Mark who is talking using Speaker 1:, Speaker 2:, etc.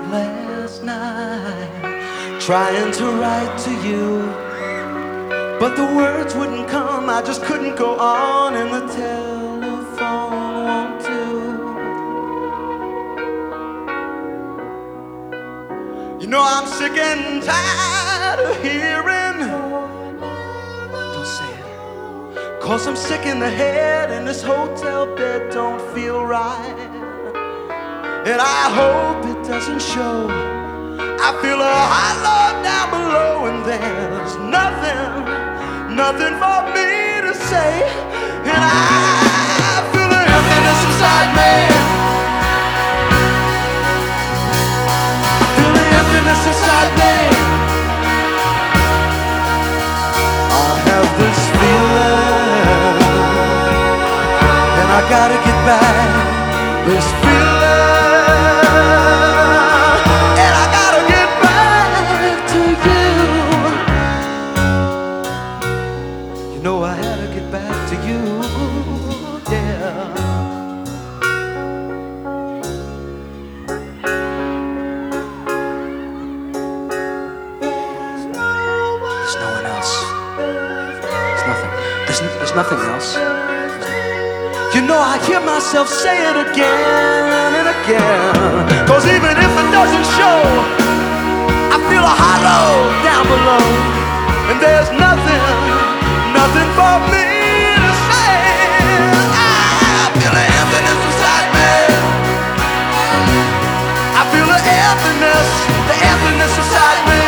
Speaker 1: last night, trying to write to you, but the words wouldn't come. I just couldn't go on, and the telephone won't do. You know I'm sick and tired of hearing. Don't say it. 'Cause I'm sick in the head, and this hotel bed don't feel right. And I hope it doesn't show. I feel a hot love down below, and there's nothing for me to say. And I feel the emptiness inside me. I feel the emptiness inside me. I have this feeling, and I gotta get back this feeling. There's nothing else. You know I hear myself say it again and again. 'Cause even if it doesn't show, I feel a hollow down below, and there's nothing for me to say. I feel the emptiness inside me. I feel the emptiness inside me.